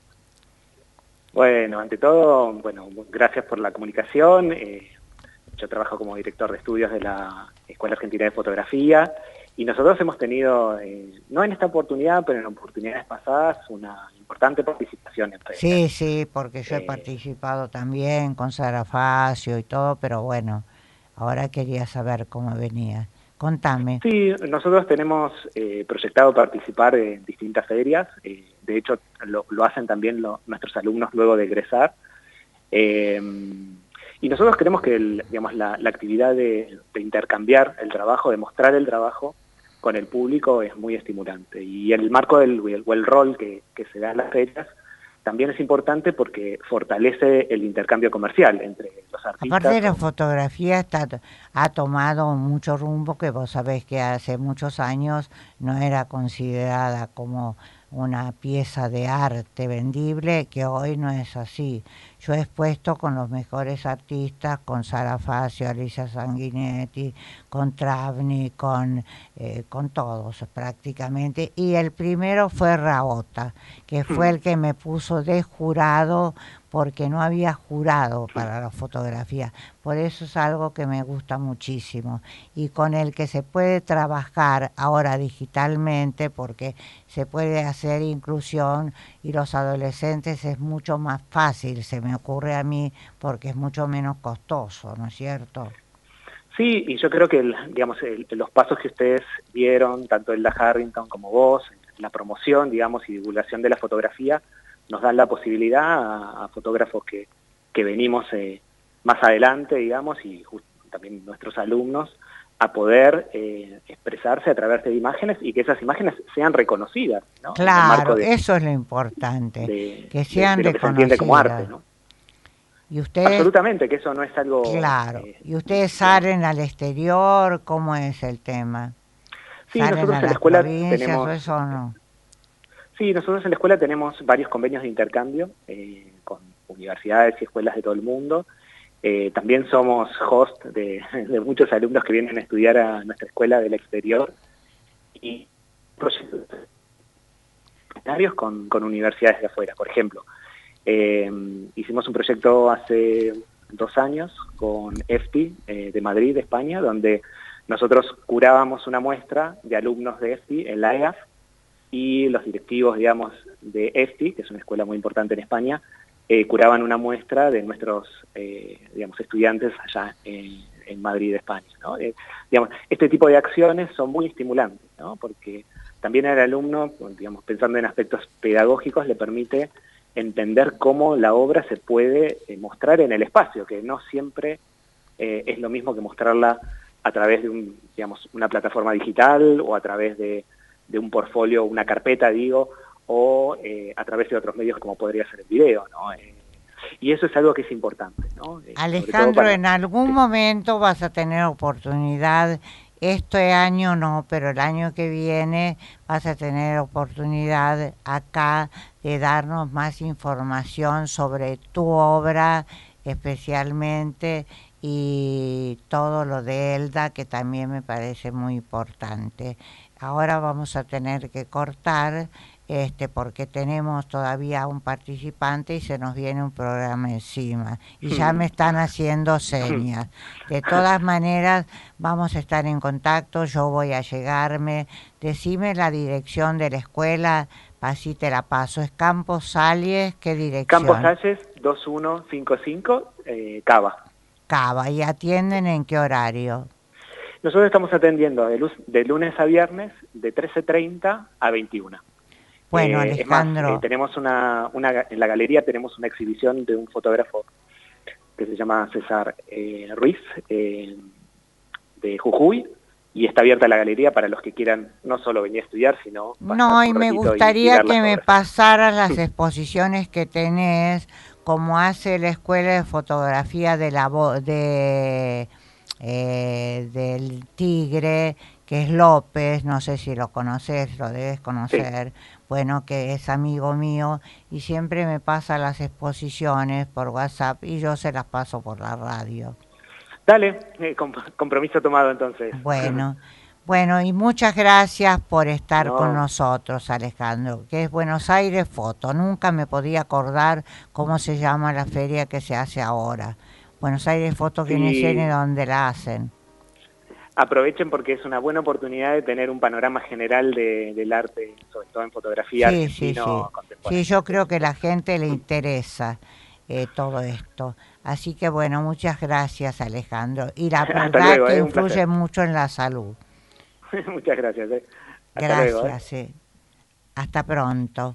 Bueno, ante todo, bueno, gracias por la comunicación. Eh, yo trabajo como director de estudios de la Escuela Argentina de Fotografía y nosotros hemos tenido, eh, no en esta oportunidad, pero en oportunidades pasadas, una importante participación en ferias. Sí, sí, porque yo he Eh, participado también con Sara Facio y todo, pero bueno, ahora quería saber cómo venía. Contame. Sí, nosotros tenemos eh, proyectado participar en distintas ferias, eh, de hecho lo, lo hacen también lo, nuestros alumnos luego de egresar, eh, y nosotros creemos que el, digamos, la, la actividad de, de intercambiar el trabajo, de mostrar el trabajo con el público es muy estimulante, y el marco del, el, o el rol que, que se da en las ferias también es importante porque fortalece el intercambio comercial entre los artistas. Aparte de la fotografía, está, ha tomado mucho rumbo que vos sabés que hace muchos años no era considerada como una pieza de arte vendible, que hoy no es así. Yo he expuesto con los mejores artistas, con Sara Facio, Alicia Sanguinetti, con Travni, con, eh, con todos prácticamente. Y el primero fue Raota, que fue el que me puso de jurado porque no había jurado para la fotografía. Por eso es algo que me gusta muchísimo y con el que se puede trabajar ahora digitalmente porque se puede hacer inclusión y los adolescentes es mucho más fácil, se me ocurre a mí, porque es mucho menos costoso, ¿no es cierto? Sí, y yo creo que el, digamos, el, los pasos que ustedes vieron, tanto Elda Harrington como vos, la promoción, digamos, y divulgación de la fotografía, nos dan la posibilidad a, a fotógrafos que, que venimos eh, más adelante, digamos, y just, también nuestros alumnos, a poder eh, expresarse a través de imágenes y que esas imágenes sean reconocidas, ¿no? Claro, de, eso es lo importante, de, que sean de, de lo que se entiende como arte, ¿no? Y ustedes, absolutamente, que eso no es algo... Claro, eh, y ustedes salen al exterior, ¿cómo es el tema? Sí, ¿Salen nosotros a en la las escuela provincias tenemos... o eso no? Sí, nosotros en la escuela tenemos varios convenios de intercambio eh, con universidades y escuelas de todo el mundo. Eh, también somos host de, de muchos alumnos que vienen a estudiar a nuestra escuela del exterior y proyectos con, con universidades de afuera. Por ejemplo, eh, hicimos un proyecto hace dos años con E F T I eh, de Madrid, de España, donde nosotros curábamos una muestra de alumnos de E F T I en la E A F y los directivos, digamos, de E F T I, que es una escuela muy importante en España, eh, curaban una muestra de nuestros, eh, digamos, estudiantes allá en, en Madrid, España, ¿no? Eh, digamos, este tipo de acciones son muy estimulantes, ¿no? Porque también al alumno, digamos, pensando en aspectos pedagógicos, le permite entender cómo la obra se puede eh, mostrar en el espacio, que no siempre eh, es lo mismo que mostrarla a través de un, digamos, una plataforma digital o a través de de un portfolio, una carpeta, digo, o eh, a través de otros medios como podría ser el video, ¿no? Eh, y eso es algo que es importante, ¿no? Eh, Alejandro, para... en algún sí. momento vas a tener oportunidad, este año no, pero el año que viene vas a tener oportunidad acá de darnos más información sobre tu obra, especialmente, y todo lo de Elda, que también me parece muy importante. Ahora vamos a tener que cortar este porque tenemos todavía un participante y se nos viene un programa encima y ya me están haciendo señas. De todas maneras vamos a estar en contacto, yo voy a llegarme. Decime la dirección de la escuela, así te la paso. ¿Es Campos Salles? ¿Qué dirección? Campos Salles dos uno cinco cinco, eh, Cava. Cava. ¿Y atienden en qué horario? Nosotros estamos atendiendo de, luz, de lunes a viernes de trece treinta a veintiuna. Bueno, eh, Alejandro. Es más, eh, tenemos una, una, en la galería tenemos una exhibición de un fotógrafo que se llama César eh, Ruiz, eh, de Jujuy, y está abierta la galería para los que quieran no solo venir a estudiar, sino... No, y me gustaría y, y que me pasaras las exposiciones que tenés, como hace la Escuela de Fotografía de la de... Eh, del Tigre, que es López, no sé si lo conoces, lo debes conocer, sí. Bueno, que es amigo mío y siempre me pasa las exposiciones por WhatsApp y yo se las paso por la radio. Dale, eh, comp- compromiso tomado entonces. Bueno, bueno, y muchas gracias por estar No. con nosotros, Alejandro, que es Buenos Aires Foto. Nunca me podía acordar cómo se llama la feria que se hace ahora. Buenos Aires Foto, que ni sé ni dónde la hacen. Aprovechen porque es una buena oportunidad de tener un panorama general de, del arte, sobre todo en fotografía Sí, sí, argentino sí. contemporáneo. Sí, yo creo que a la gente le interesa eh, todo esto. Así que bueno, muchas gracias, Alejandro. Y la Hasta verdad luego, que eh, un influye placer. mucho en la salud. Muchas gracias. Eh. Hasta Gracias. luego. Eh. eh. Hasta pronto.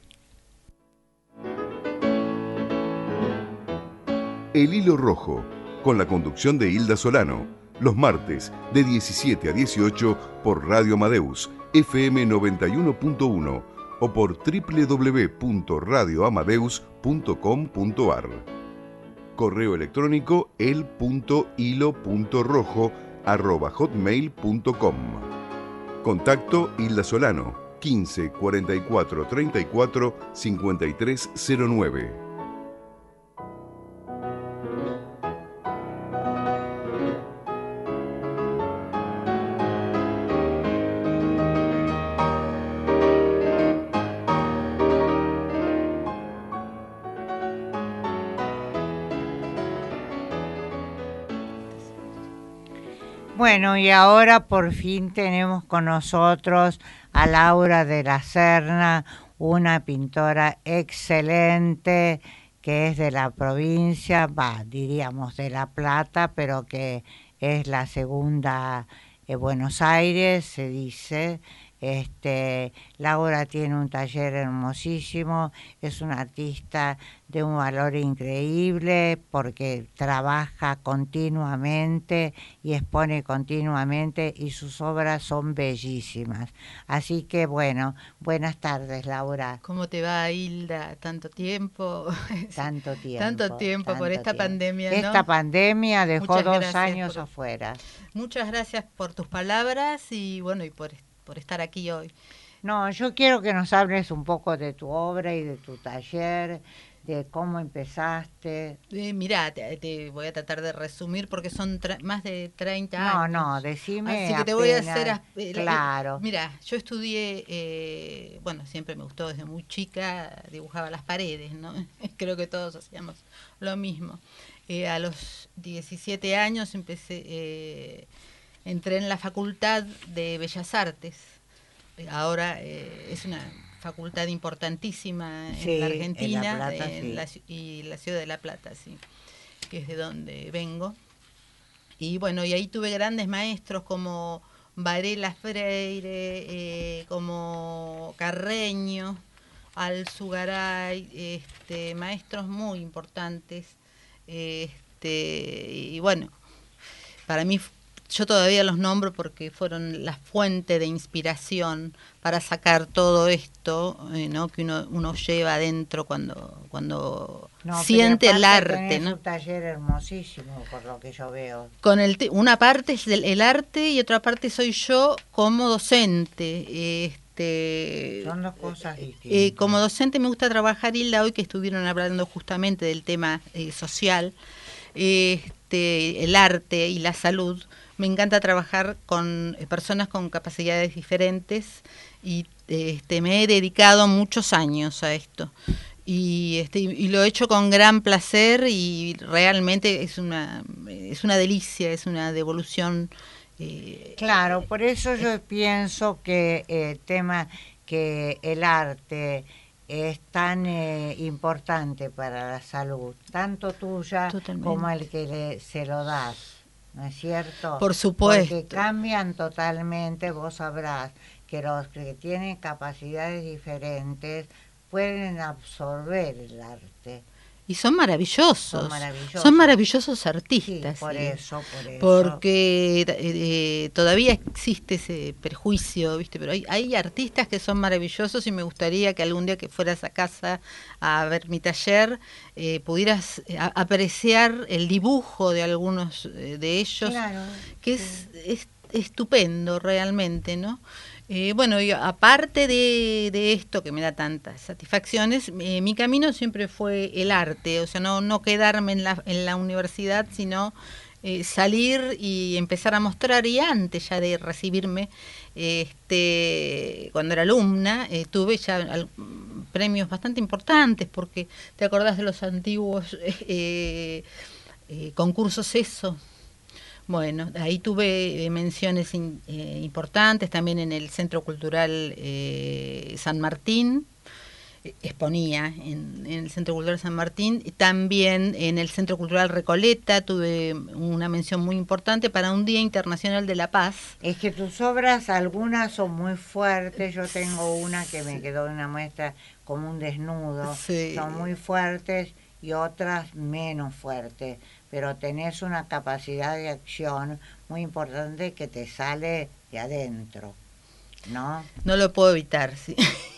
El Hilo Rojo, con la conducción de Hilda Solano, los martes de diecisiete a dieciocho por Radio Amadeus, F M noventa y uno punto uno o por doble u doble u doble u punto radio amadeus punto com punto a r. Correo electrónico el punto hilo punto rojo arroba hotmail punto com. Contacto Hilda Solano, quince cuarenta y cuatro treinta y cuatro cincuenta y tres cero nueve. Bueno, y ahora por fin tenemos con nosotros a Laura de la Serna, una pintora excelente que es de la provincia, va, diríamos de La Plata, pero que es la segunda de Buenos Aires, se dice. Este, Laura tiene un taller hermosísimo, es una artista de un valor increíble porque trabaja continuamente y expone continuamente y sus obras son bellísimas. Así que bueno, buenas tardes, Laura. ¿Cómo te va, Hilda? ¿Tanto tiempo? Tanto tiempo. Tanto tiempo tanto por esta tiempo. pandemia, ¿no? Esta pandemia dejó Muchas dos gracias años por- afuera. Muchas gracias por tus palabras y bueno, y por, por estar aquí hoy. No, yo quiero que nos hables un poco de tu obra y de tu taller, de cómo empezaste. Eh, mirá, te, te voy a tratar de resumir porque son tre- más de treinta No, años. no, decime Así que te voy a apenas, hacer... as- eh, la- eh, claro. Mira, yo estudié, eh, bueno, siempre me gustó desde muy chica, dibujaba las paredes, ¿no? Creo que todos hacíamos lo mismo. Eh, a los diecisiete años empecé, eh, entré en la Facultad de Bellas Artes. Eh, Ahora eh, es una facultad importantísima en Sí, la en La Argentina Plata, en sí. la ci- y la ciudad de La Plata, sí, que es de donde vengo. Y bueno, y ahí tuve grandes maestros como Varela Freire, eh, como Carreño, Alzugaray, este, maestros muy importantes. Este, y bueno, para mí, yo todavía los nombro porque fueron la fuente de inspiración para sacar todo esto, eh, ¿no? Que uno, uno lleva adentro cuando, cuando No, pero siente el aparte arte, tenés ¿no? un taller hermosísimo, por lo que yo veo. Con el te- una parte es el, el arte y otra parte soy yo como docente. Este, Son dos cosas distintas. eh, como docente me gusta trabajar, Hilda, hoy que estuvieron hablando justamente del tema eh, social, este, el arte y la salud. Me encanta trabajar con eh, personas con capacidades diferentes y este, me he dedicado muchos años a esto. Y, este, y lo he hecho con gran placer y realmente es una, es una delicia, es una devolución. Eh, Claro, por eso yo pienso que el tema que el arte es tan eh, importante para la salud, tanto tuya Totalmente. como el que le, se lo das, ¿no es cierto? Por supuesto. Porque cambian totalmente, vos sabrás que los que tienen capacidades diferentes pueden absorber el arte. Y son maravillosos. Son maravillosos. Son maravillosos Sí, artistas. por sí. eso, por eso. Porque eh, todavía existe ese prejuicio, ¿viste? Pero hay, hay artistas que son maravillosos y me gustaría que algún día que fueras a casa a ver mi taller eh, pudieras a- apreciar el dibujo de algunos eh, de ellos, Claro, que sí. es, es estupendo realmente, ¿no? Eh, bueno, y aparte de, de esto que me da tantas satisfacciones, eh, mi camino siempre fue el arte, o sea, no, no quedarme en la, en la universidad, sino eh, salir y empezar a mostrar, y antes ya de recibirme, este, cuando era alumna, eh, tuve ya al, premios bastante importantes, porque te acordás de los antiguos eh, eh, concursos ESO. Bueno, ahí tuve eh, menciones in, eh, importantes, también en el Centro Cultural eh, San Martín, eh, exponía en, en el Centro Cultural San Martín, y también en el Centro Cultural Recoleta tuve una mención muy importante para un Día Internacional de la Paz. Es que tus obras, algunas son muy fuertes, yo tengo una que me quedó en una muestra como un desnudo, sí. Son muy fuertes y otras menos fuertes, pero tenés una capacidad de acción muy importante que te sale de adentro, ¿no? No lo puedo evitar, sí.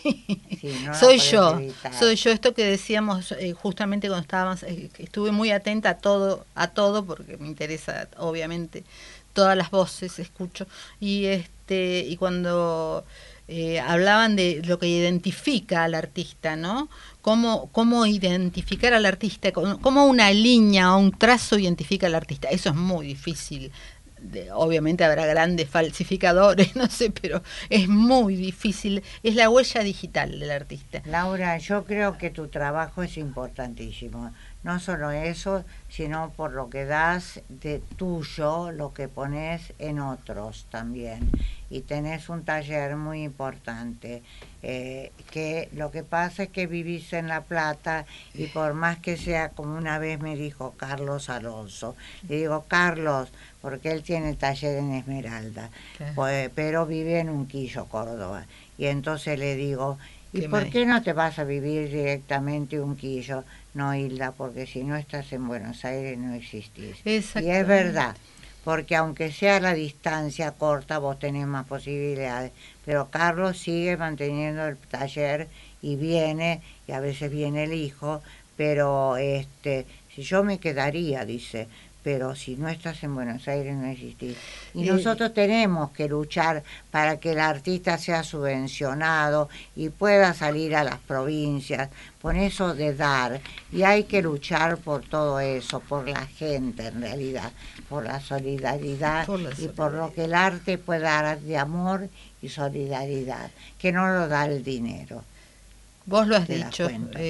Sí, no soy yo, evitar. soy yo, esto que decíamos eh, justamente cuando estábamos, eh, estuve muy atenta a todo, a todo, porque me interesa, obviamente, todas las voces, escucho, y este, y cuando eh, hablaban de lo que identifica al artista, ¿no? Cómo, cómo identificar al artista, cómo una línea o un trazo identifica al artista. Eso es muy difícil. De, obviamente habrá grandes falsificadores, no sé, pero es muy difícil. Es la huella digital del artista. Laura, yo creo que tu trabajo es importantísimo. No solo eso, sino por lo que das de tuyo, lo que pones en otros también. Y tenés un taller muy importante, eh, que lo que pasa es que vivís en La Plata y por más que sea, como una vez me dijo Carlos Alonso, le digo, Carlos, porque él tiene taller en Esmeralda, okay. pues, pero vive en Unquillo, Córdoba. Y entonces le digo, ¿y qué por qué no te vas a vivir directamente Unquillo? No, Hilda, porque si no estás en Buenos Aires no existís. Y es verdad, porque aunque sea la distancia corta, vos tenés más posibilidades. Pero Carlos sigue manteniendo el taller y viene, y a veces viene el hijo, pero este, si yo me quedaría, dice, pero si no estás en Buenos Aires no existís. Y nosotros tenemos que luchar para que el artista sea subvencionado y pueda salir a las provincias, por eso de dar. Y hay que luchar por todo eso, por la gente en realidad, por la solidaridad, por la solidaridad. Y por lo que el arte puede dar de amor y solidaridad, que no lo da el dinero. Vos lo has dicho,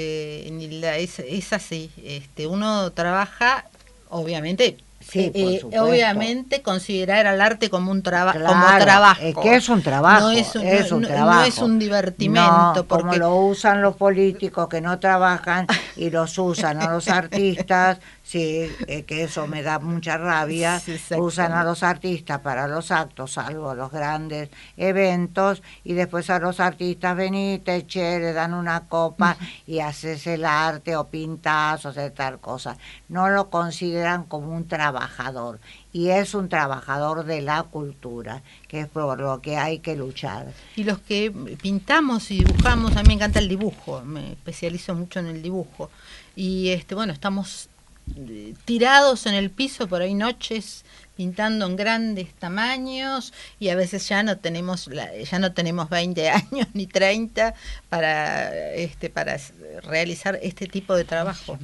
eh, es, es así. Este, uno trabaja... Obviamente, sí, eh, obviamente considerar al arte como un traba claro, como trabajo. Es que es un trabajo, no es un, es un no, trabajo. No es un divertimento. No, porque... como lo usan los políticos que no trabajan y los usan a los artistas, sí, eh, que eso me da mucha rabia. Sí, usan a los artistas para los actos, salvo los grandes eventos, y después a los artistas venite, che, le dan una copa y haces el arte o pintas o hacer tal cosa. No lo consideran como un trabajador, y es un trabajador de la cultura, que es por lo que hay que luchar. Y los que pintamos y dibujamos, a mí me encanta el dibujo, me especializo mucho en el dibujo, y este bueno, estamos tirados en el piso por ahí noches pintando en grandes tamaños, y a veces ya no tenemos la, ya no tenemos veinte años ni treinta para este para realizar este tipo de trabajo.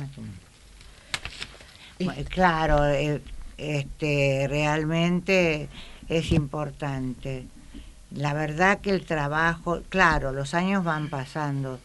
Claro, este realmente es importante. La verdad que el trabajo, claro, los años van pasando.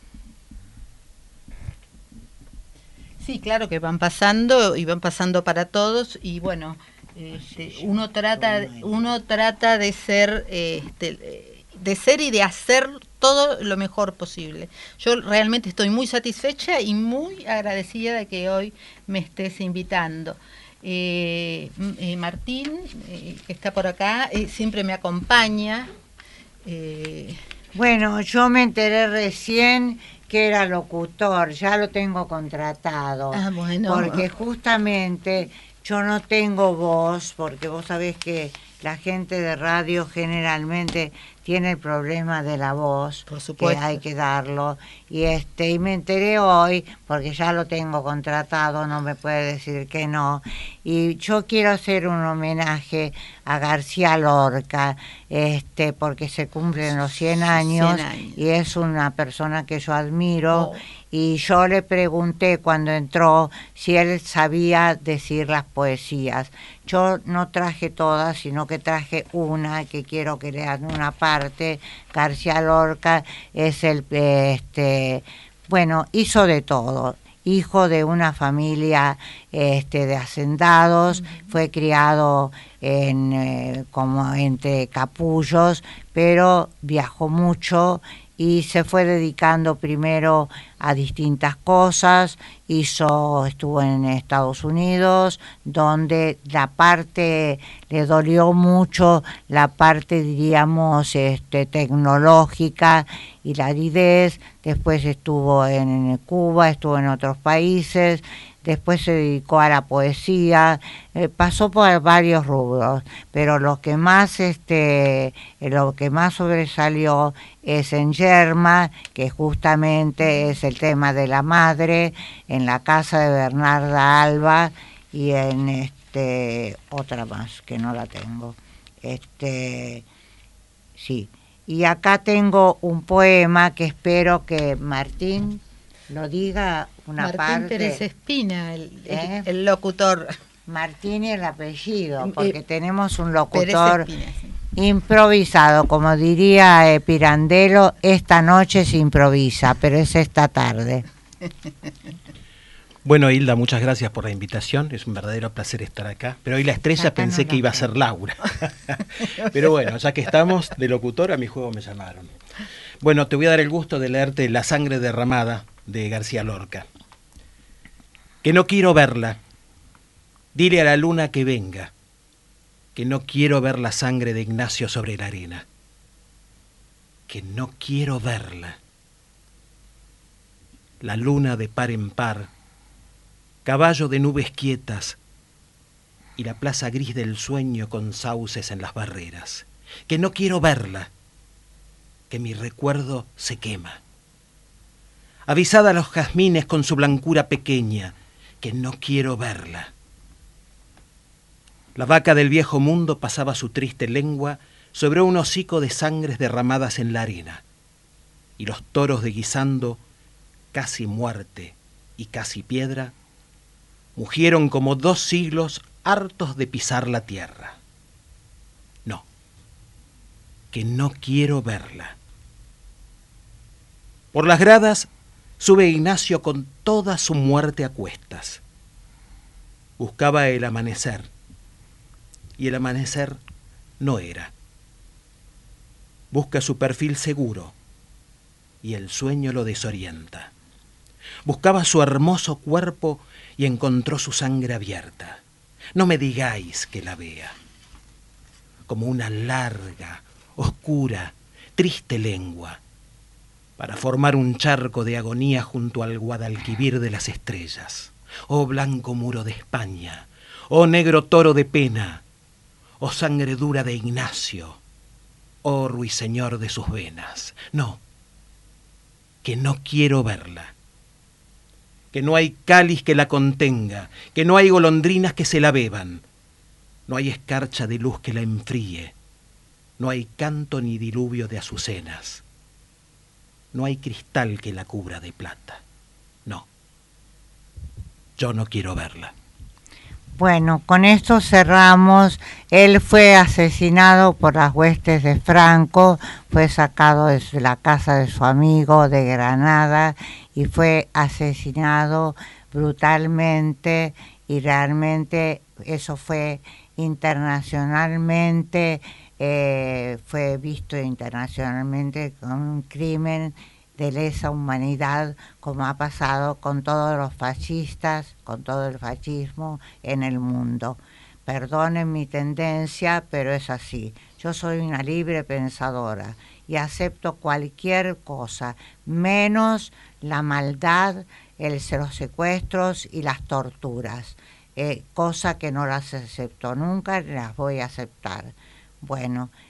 Sí, claro que van pasando y van pasando para todos, y bueno, este, uno trata uno trata de ser este, de ser y de hacer todo lo mejor posible. Yo realmente estoy muy satisfecha y muy agradecida de que hoy me estés invitando. Eh, eh, Martín, eh, que está por acá, eh, siempre me acompaña. Eh, bueno, yo me enteré recién que era locutor, ya lo tengo contratado, ah, bueno. porque justamente yo no tengo voz, porque vos sabés que la gente de radio generalmente tiene el problema de la voz, por supuesto, que hay que darlo, y este y me enteré hoy, porque ya lo tengo contratado, no me puede decir que no, y yo quiero hacer un homenaje a García Lorca, este porque se cumplen los cien años, cien años. Y es una persona que yo admiro, Oh. y yo le pregunté cuando entró si él sabía decir las poesías. Yo no traje todas, sino que traje una que quiero que lean una parte. García Lorca es el, este, bueno, hizo de todo. Hijo de una familia este, de hacendados, uh-huh. Fue criado en, eh, como entre capullos, pero viajó mucho y se fue dedicando primero a distintas cosas. Hizo, estuvo en Estados Unidos, donde la parte, le dolió mucho la parte, diríamos, este, tecnológica y la aridez. Después estuvo en Cuba, estuvo en otros países. Después se dedicó a la poesía, eh, pasó por varios rubros, pero lo que más este lo que más sobresalió es en Yerma, que justamente es el tema de la madre, en la casa de Bernarda Alba, y en este otra más que no la tengo. Este sí. Y acá tengo un poema que espero que Martín lo diga una Martín parte. Martín Pérez Espina, el, ¿Eh? el, el locutor. Martín y el apellido, porque eh, tenemos un locutor Espina, sí. Improvisado, como diría eh, Pirandello, esta noche se improvisa, pero es esta tarde. Bueno, Hilda, muchas gracias por la invitación, es un verdadero placer estar acá, pero hoy la estrella acá pensé no que iba a ser Laura. Pero bueno, ya que estamos de locutor, a mi juego me llamaron. Bueno, te voy a dar el gusto de leerte La sangre derramada, de García Lorca. Que no quiero verla, dile a la luna que venga, que no quiero ver la sangre de Ignacio sobre la arena, que no quiero verla. La luna de par en par, caballo de nubes quietas, y la plaza gris del sueño con sauces en las barreras, que no quiero verla, que mi recuerdo se quema. Avisada a los jazmines con su blancura pequeña, que no quiero verla. La vaca del viejo mundo pasaba su triste lengua sobre un hocico de sangres derramadas en la arena, y los toros de guisando, casi muerte y casi piedra, mugieron como dos siglos hartos de pisar la tierra. No, que no quiero verla. Por las gradas sube Ignacio con toda su muerte a cuestas. Buscaba el amanecer, y el amanecer no era. Busca su perfil seguro, y el sueño lo desorienta. Buscaba su hermoso cuerpo y encontró su sangre abierta. No me digáis que la vea. Como una larga, oscura, triste lengua, para formar un charco de agonía junto al Guadalquivir de las estrellas. Oh blanco muro de España, oh negro toro de pena, oh sangre dura de Ignacio, oh ruiseñor de sus venas. No, que no quiero verla, que no hay cáliz que la contenga, que no hay golondrinas que se la beban, no hay escarcha de luz que la enfríe, no hay canto ni diluvio de azucenas. No hay cristal que la cubra de plata. No, yo no quiero verla. Bueno, con esto cerramos. Él fue asesinado por las huestes de Franco, fue sacado de la casa de su amigo de Granada y fue asesinado brutalmente, y realmente eso fue internacionalmente, eh, fue visto internacionalmente como un crimen de lesa humanidad, como ha pasado con todos los fascistas, con todo el fascismo en el mundo. Perdonen mi tendencia, pero es así. Yo soy una libre pensadora y acepto cualquier cosa, menos la maldad, el, los secuestros y las torturas. Eh, cosa que no las acepto nunca, las voy a aceptar. Bueno,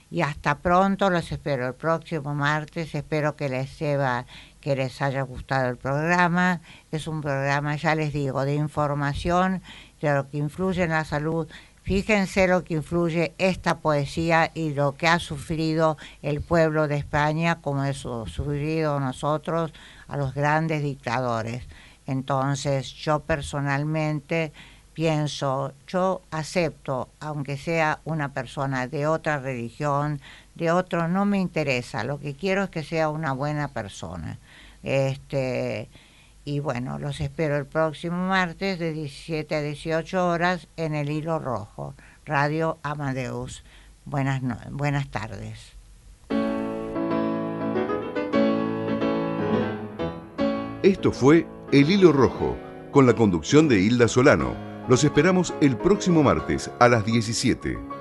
Y hasta pronto, los espero el próximo martes. Espero que les, sea, que les haya gustado el programa. Es un programa, ya les digo, de información, de lo que influye en la salud. Fíjense lo que influye esta poesía y lo que ha sufrido el pueblo de España, como hemos sufrido nosotros a los grandes dictadores. Entonces, yo personalmente pienso, yo acepto, aunque sea una persona de otra religión, de otro, no me interesa. Lo que quiero es que sea una buena persona. Este, y bueno, los espero el próximo martes de diecisiete a dieciocho horas en el Hilo Rojo, Radio Amadeus. Buenas, no, buenas tardes. Esto fue El Hilo Rojo, con la conducción de Hilda Solano. Los esperamos el próximo martes a las diecisiete.